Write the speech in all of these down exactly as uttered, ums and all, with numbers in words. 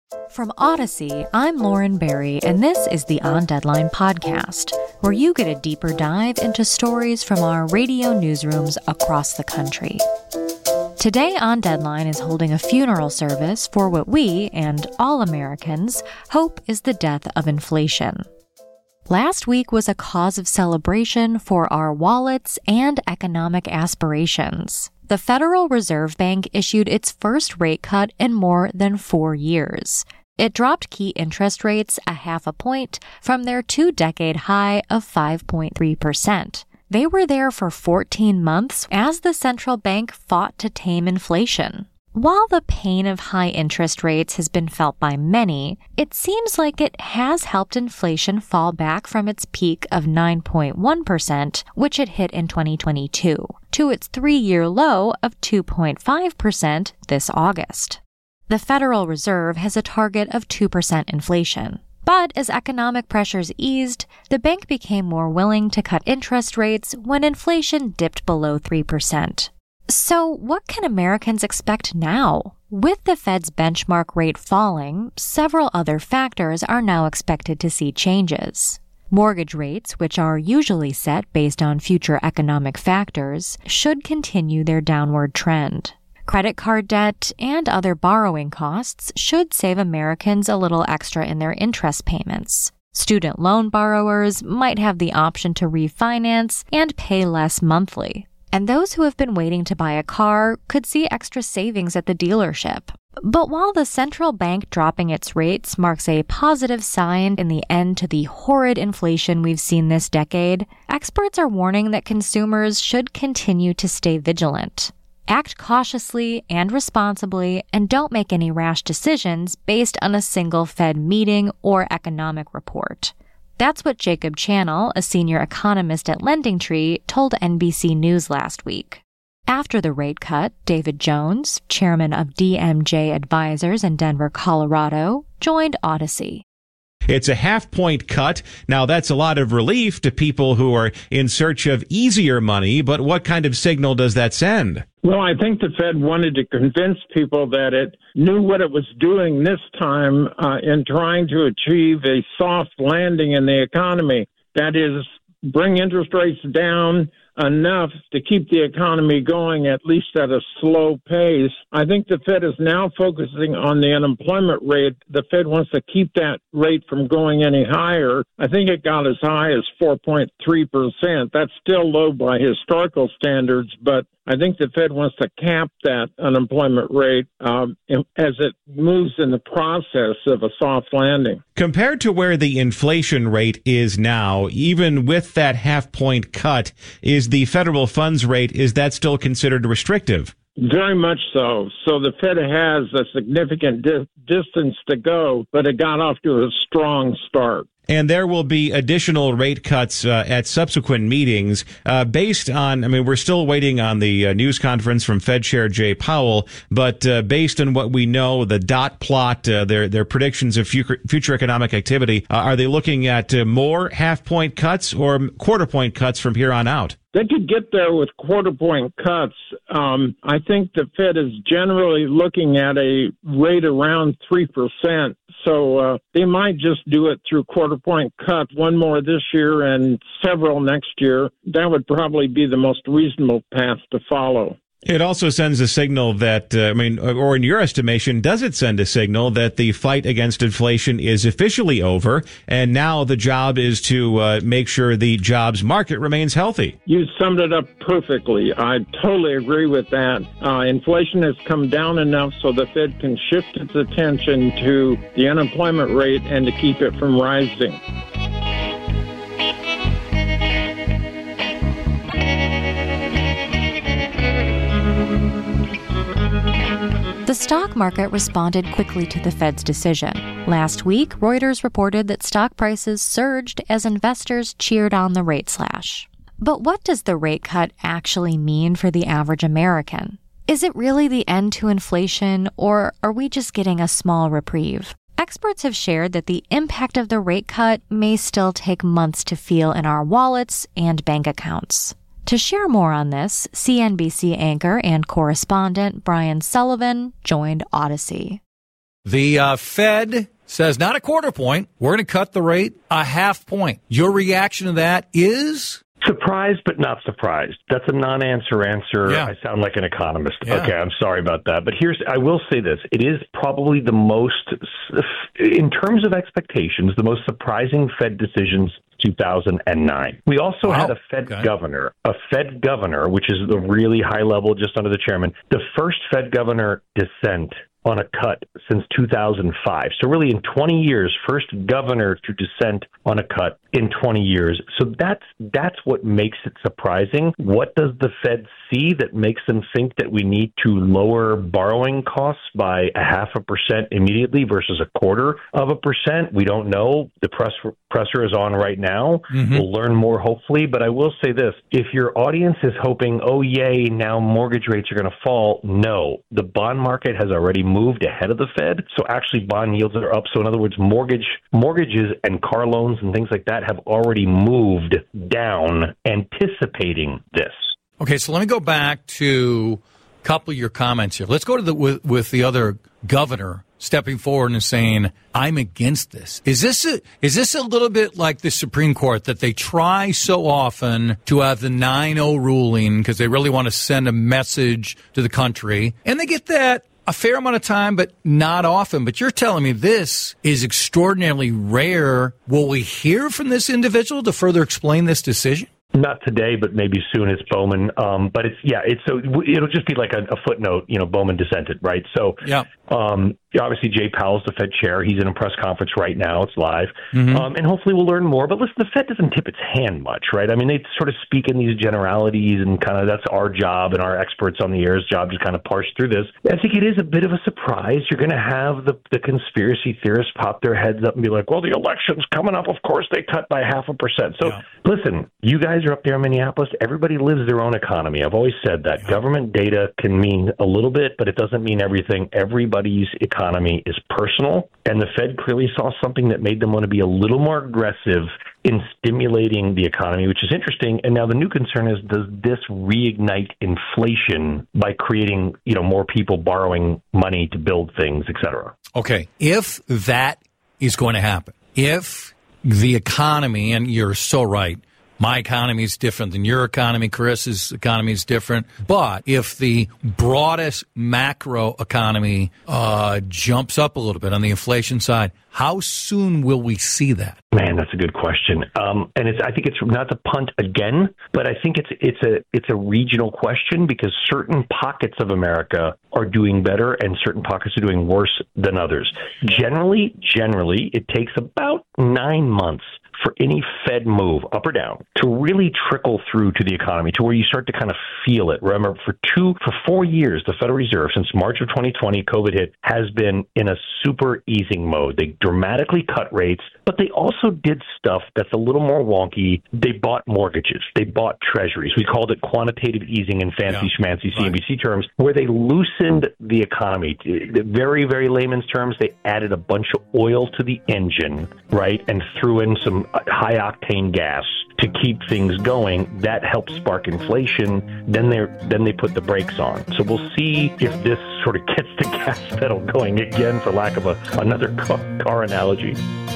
From Odyssey, I'm Lauren Barry, and this is the On Deadline podcast, where you get a deeper dive into stories from our radio newsrooms across the country. Today, On Deadline is holding a funeral service for what we, and all Americans, hope is the death of inflation. Last week was a cause of celebration for our wallets and economic aspirations. The Federal Reserve Bank issued its first rate cut in more than four years. It dropped key interest rates a half a point from their two-decade high of five point three percent. They were there for fourteen months as the central bank fought to tame inflation. While the pain of high interest rates has been felt by many, it seems like it has helped inflation fall back from its peak of nine point one percent, which it hit in twenty twenty-two, to its three-year low of two point five percent this August. The Federal Reserve has a target of two percent inflation. But as economic pressures eased, the bank became more willing to cut interest rates when inflation dipped below three percent. So what can Americans expect now? With the Fed's benchmark rate falling, several other factors are now expected to see changes. Mortgage rates, which are usually set based on future economic factors, should continue their downward trend. Credit card debt and other borrowing costs should save Americans a little extra in their interest payments. Student loan borrowers might have the option to refinance and pay less monthly. And those who have been waiting to buy a car could see extra savings at the dealership. But while the central bank dropping its rates marks a positive sign in the end to the horrid inflation we've seen this decade, experts are warning that consumers should continue to stay vigilant. Act cautiously and responsibly, and don't make any rash decisions based on a single Fed meeting or economic report. That's what Jacob Channel, a senior economist at LendingTree, told N B C News last week. After the rate cut, David Jones, chairman of D M J Advisors in Denver, Colorado, joined Odyssey. It's a half-point cut. Now, that's a lot of relief to people who are in search of easier money, but what kind of signal does that send? Well, I think the Fed wanted to convince people that it knew what it was doing this time uh, in trying to achieve a soft landing in the economy. That is, bring interest rates down enough to keep the economy going, at least at a slow pace. I think the Fed is now focusing on the unemployment rate. The Fed wants to keep that rate from going any higher. I think it got as high as four point three percent. That's still low by historical standards, but I think the Fed wants to cap that unemployment rate um, as it moves in the process of a soft landing. Compared to where the inflation rate is now, even with that half-point cut, is the federal funds rate, is that still considered restrictive? Very much so. So the Fed has a significant di- distance to go, but it got off to a strong start. And there will be additional rate cuts uh, at subsequent meetings uh, based on, I mean, we're still waiting on the uh, news conference from Fed Chair Jay Powell, but uh, based on what we know, the dot plot, uh, their their predictions of future, future economic activity, uh, are they looking at uh, more half-point cuts or quarter-point cuts from here on out? They could get there with quarter-point cuts. Um, I think the Fed is generally looking at a rate around three percent. So uh, they might just do it through quarter-point cuts, one more this year and several next year. That would probably be the most reasonable path to follow. It also sends a signal that, uh, I mean, or in your estimation, does it send a signal that the fight against inflation is officially over, and now the job is to uh, make sure the jobs market remains healthy? You summed it up perfectly. I totally agree with that. Uh, inflation has come down enough so the Fed can shift its attention to the unemployment rate and to keep it from rising. The stock market responded quickly to the Fed's decision. Last week, Reuters reported that stock prices surged as investors cheered on the rate slash. But what does the rate cut actually mean for the average American? Is it really the end to inflation, or are we just getting a small reprieve? Experts have shared that the impact of the rate cut may still take months to feel in our wallets and bank accounts. To share more on this, C N B C anchor and correspondent Brian Sullivan joined Odyssey. The uh, Fed says not a quarter point. We're going to cut the rate a half point. Your reaction to that is? Surprised, but not surprised. That's a non-answer answer. Yeah. I sound like an economist. Yeah. Okay, I'm sorry about that. But here's, I will say this. It is probably the most, in terms of expectations, the most surprising Fed decisions two thousand nine. We also wow. had a Fed okay. governor, a Fed governor, which is the really high level just under the chairman, the first Fed governor dissent on a cut since two thousand five. So really in twenty years, first governor to dissent on a cut in twenty years. So that's that's what makes it surprising. What does the Fed see that makes them think that we need to lower borrowing costs by a half a percent immediately versus a quarter of a percent? We don't know. The press presser is on right now. Mm-hmm. We'll learn more hopefully. But I will say this. If your audience is hoping, oh, yay, now mortgage rates are going to fall, no. The bond market has already moved ahead of the Fed. So actually bond yields are up. So in other words, mortgage mortgages and car loans and things like that have already moved down anticipating this. Okay, so let me go back to a couple of your comments here. Let's go to the with, with the other governor stepping forward and saying, I'm against this. Is this a, is this a little bit like the Supreme Court that they try so often to have the nine oh ruling because they really want to send a message to the country, and they get that a fair amount of time, but not often. But you're telling me this is extraordinarily rare. Will we hear from this individual to further explain this decision? Not today, but maybe soon. It's Bowman. Um, but it's, yeah, it's so it'll just be like a, a footnote, you know, Bowman dissented, right? So, yeah. Um, obviously, Jay Powell's the Fed chair. He's in a press conference right now. It's live. Mm-hmm. Um, and hopefully we'll learn more. But listen, the Fed doesn't tip its hand much, right? I mean, they sort of speak in these generalities and kind of that's our job and our experts on the air's job to kind of parse through this. I think it is a bit of a surprise. You're going to have the, the conspiracy theorists pop their heads up and be like, well, the election's coming up. Of course, they cut by half a percent. So yeah. Listen, you guys are up there in Minneapolis. Everybody lives their own economy. I've always said that. Yeah. Government data can mean a little bit, but it doesn't mean everything. Everybody's economy is personal, and the Fed clearly saw something that made them want to be a little more aggressive in stimulating the economy, which is interesting. And now the new concern is, does this reignite inflation by creating, you know, more people borrowing money to build things, et cetera? Okay, if that is going to happen, if the economy, and you're so right, my economy is different than your economy. Chris's economy is different. But if the broadest macro economy uh, jumps up a little bit on the inflation side, how soon will we see that? Man, that's a good question. Um, and it's, I think it's not to punt again, but I think it's it's a it's a regional question because certain pockets of America are doing better and certain pockets are doing worse than others. Generally, generally, it takes about nine months for any Fed move, up or down, to really trickle through to the economy, to where you start to kind of feel it. Remember, for two, for four years, the Federal Reserve, since March of twenty twenty, COVID hit, has been in a super easing mode. They dramatically cut rates, but they also did stuff that's a little more wonky. They bought mortgages. They bought treasuries. We called it quantitative easing in fancy yeah. schmancy C N B C right. terms, where they loosened the economy. Very, very layman's terms, they added a bunch of oil to the engine, right, and threw in some high-octane gas to keep things going. That helps spark inflation. Then they then they put the brakes on. So we'll see if this sort of gets the gas pedal going again, for lack of a, another car, car analogy.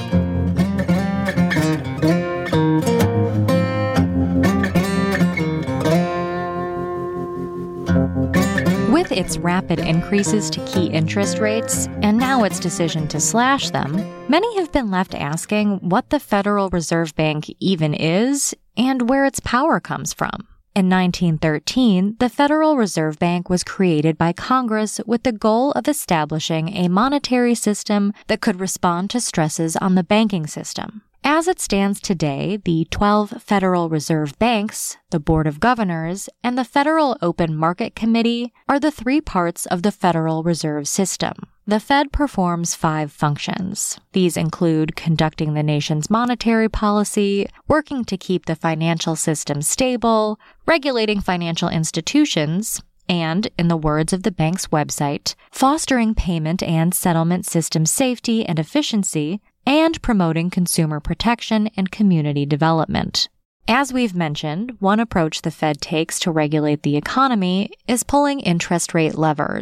With its rapid increases to key interest rates, and now its decision to slash them, many have been left asking what the Federal Reserve Bank even is and where its power comes from. In nineteen thirteen, the Federal Reserve Bank was created by Congress with the goal of establishing a monetary system that could respond to stresses on the banking system. As it stands today, the twelve Federal Reserve Banks, the Board of Governors, and the Federal Open Market Committee are the three parts of the Federal Reserve System. The Fed performs five functions. These include conducting the nation's monetary policy, working to keep the financial system stable, regulating financial institutions, and, in the words of the bank's website, fostering payment and settlement system safety and efficiency, and promoting consumer protection and community development. As we've mentioned, one approach the Fed takes to regulate the economy is pulling interest rate levers.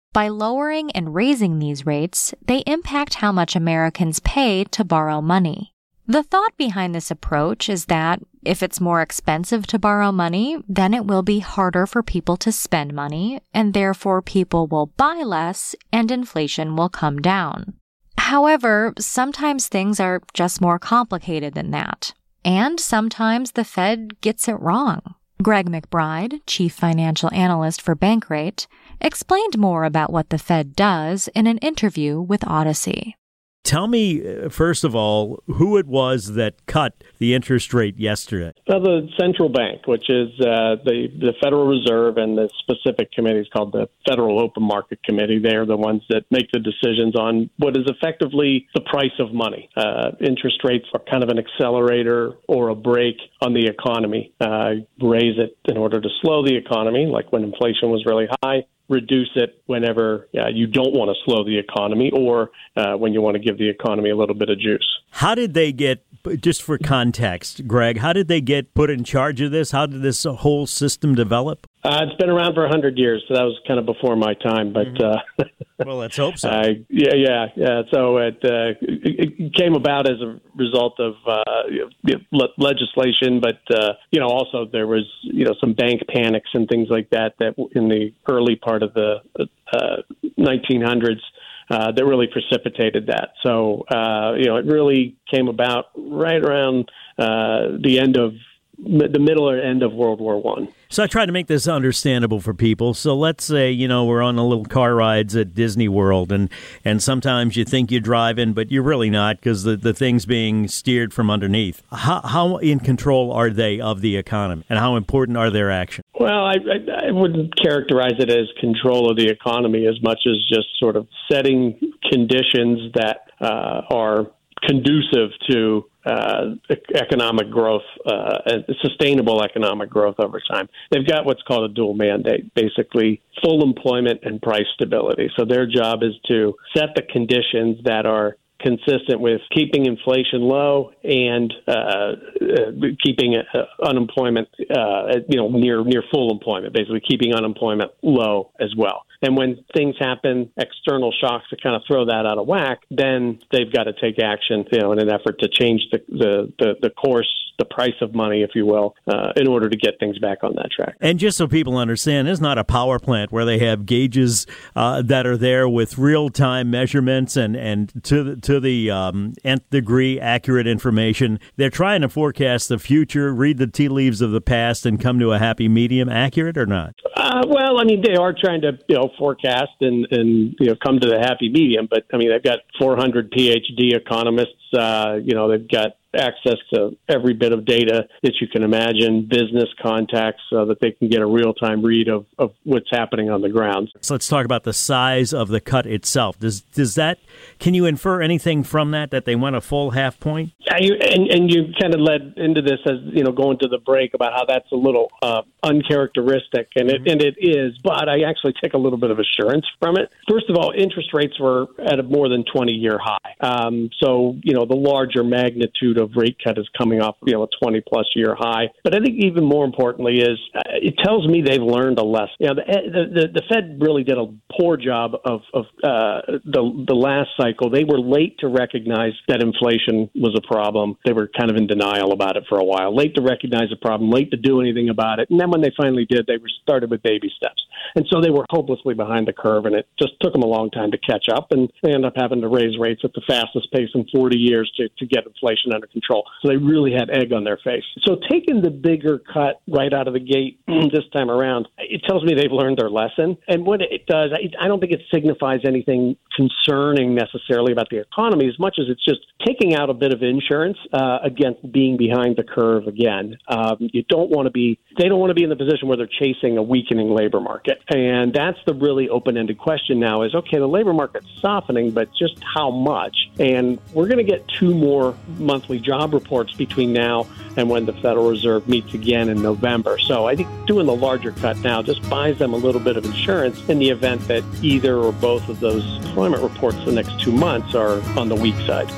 By lowering and raising these rates, they impact how much Americans pay to borrow money. The thought behind this approach is that if it's more expensive to borrow money, then it will be harder for people to spend money, and therefore people will buy less and inflation will come down. However, sometimes things are just more complicated than that. And sometimes the Fed gets it wrong. Greg McBride, chief financial analyst for Bankrate, explained more about what the Fed does in an interview with Odyssey. Tell me, first of all, who it was that cut the interest rate yesterday. Well, the central bank, which is uh, the, the Federal Reserve, and the specific committee is called the Federal Open Market Committee. They are the ones that make the decisions on what is effectively the price of money. Uh, interest rates are kind of an accelerator or a brake on the economy. Uh, raise it in order to slow the economy, like when inflation was really high. Reduce it whenever uh, you don't want to slow the economy, or uh, when you want to give the economy a little bit of juice. How did they get, just for context, Greg, how did they get put in charge of this? How did this whole system develop? Uh, it's been around for one hundred years, so that was kind of before my time. But mm-hmm. uh, well, let's hope so. Uh, yeah, yeah, yeah. So it, uh, it came about as a result of uh, le- legislation, but uh, you know, also there was you know some bank panics and things like that that in the early part of the uh, nineteen hundreds. Uh, that really precipitated that. So, uh, you know, it really came about right around uh, the end of the middle or end of World War One. So I try to make this understandable for people. So let's say, you know, we're on a little car rides at Disney World, and, and sometimes you think you're driving, but you're really not because the, the thing's being steered from underneath. How, how in control are they of the economy, and how important are their actions? Well, I, I, I wouldn't characterize it as control of the economy as much as just sort of setting conditions that uh, are conducive to uh, economic growth, uh, and sustainable economic growth over time. They've got what's called a dual mandate, basically full employment and price stability. So their job is to set the conditions that are consistent with keeping inflation low and uh, uh, keeping uh, unemployment, uh, you know, near near full employment, basically keeping unemployment low as well. And when things happen, external shocks to kind of throw that out of whack, then they've got to take action, you know, in an effort to change the the, the, the course, the price of money, if you will, uh, in order to get things back on that track. And just so people understand, it's not a power plant where they have gauges uh, that are there with real-time measurements and, and to the, to the um, nth degree accurate information. They're trying to forecast the future, read the tea leaves of the past, and come to a happy medium. Accurate or not? Uh, well, I mean, they are trying to, you know, forecast and, and, you know, come to the happy medium. But, I mean, they've got four hundred P H D economists. Uh, you know, they've got access to every bit of data that you can imagine, business contacts, so that they can get a real-time read of, of what's happening on the ground. So let's talk about the size of the cut itself. Does does that, can you infer anything from that, that they went a full half point? Yeah, you, and, and you kind of led into this as, you know, going to the break about how that's a little uh, uncharacteristic, and it, and it is, but I actually take a little bit of assurance from it. First of all, interest rates were at a more than twenty-year high. Um, so, you know, the larger magnitude of rate cut is coming off, you know, a twenty plus year high. But I think even more importantly is uh, it tells me they've learned a lesson. You know, the, the, the Fed really did a poor job of, of uh, the, the last cycle. They were late to recognize that inflation was a problem. They were kind of in denial about it for a while, late to recognize the problem, late to do anything about it. And then when they finally did, they were started with baby steps. And so they were hopelessly behind the curve, and it just took them a long time to catch up. And they ended up having to raise rates at the fastest pace in forty years to, to get inflation under control. So they really had egg on their face. So taking the bigger cut right out of the gate this time around, it tells me they've learned their lesson. And what it does, I, I don't think it signifies anything concerning necessarily about the economy as much as it's just taking out a bit of insurance uh, against being behind the curve again. Um, you don't want to be, they don't want to be in the position where they're chasing a weakening labor market. And that's the really open-ended question now is, okay, the labor market's softening, but just how much? And we're going to get two more monthly job reports between now and when the Federal Reserve meets again in November. So I think doing the larger cut now just buys them a little bit of insurance in the event that either or both of those employment reports the next two months are on the weak side.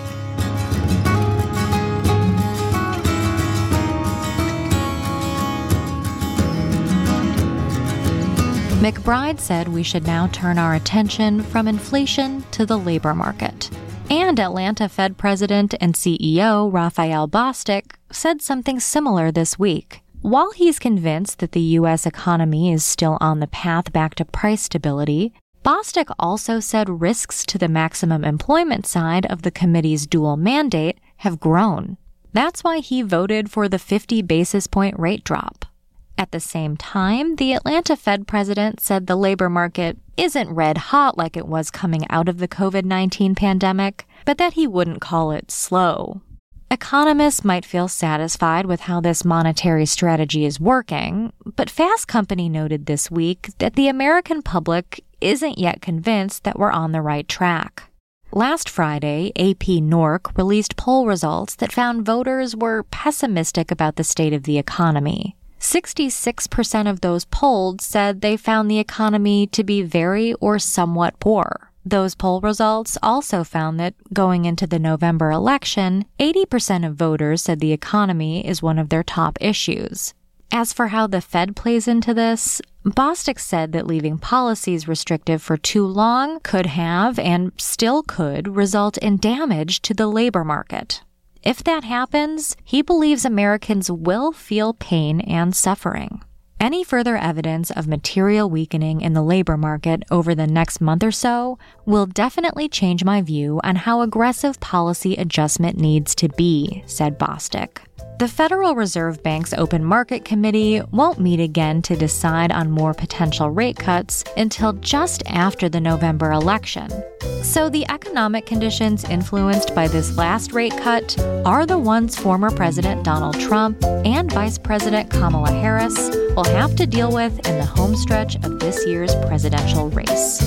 McBride said we should now turn our attention from inflation to the labor market. And Atlanta Fed President and C E O Raphael Bostic said something similar this week. While he's convinced that the U S economy is still on the path back to price stability, Bostic also said risks to the maximum employment side of the committee's dual mandate have grown. That's why he voted for the fifty basis point rate drop. At the same time, the Atlanta Fed president said the labor market isn't red hot like it was coming out of the covid nineteen pandemic, but that he wouldn't call it slow. Economists might feel satisfied with how this monetary strategy is working, but Fast Company noted this week that the American public isn't yet convinced that we're on the right track. Last Friday, A P N O R C released poll results that found voters were pessimistic about the state of the economy. sixty-six percent of those polled said they found the economy to be very or somewhat poor. Those poll results also found that going into the November election, eighty percent of voters said the economy is one of their top issues. As for how the Fed plays into this, Bostic said that leaving policies restrictive for too long could have, and still could, result in damage to the labor market. If that happens, he believes Americans will feel pain and suffering. Any further evidence of material weakening in the labor market over the next month or so will definitely change my view on how aggressive policy adjustment needs to be, said Bostic. The Federal Reserve Bank's Open Market Committee won't meet again to decide on more potential rate cuts until just after the November election. So the economic conditions influenced by this last rate cut are the ones former President Donald Trump and Vice President Kamala Harris will have to deal with in the home stretch of this year's presidential race.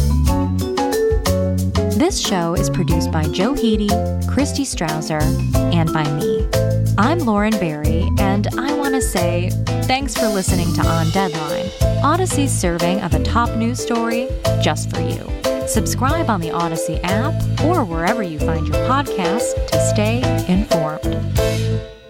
This show is produced by Joe Heedy, Christy Strausser, and by me. I'm Lauren Barry, and I want to say thanks for listening to On Deadline, Odyssey's serving of a top news story just for you. Subscribe on the Odyssey app or wherever you find your podcasts to stay informed.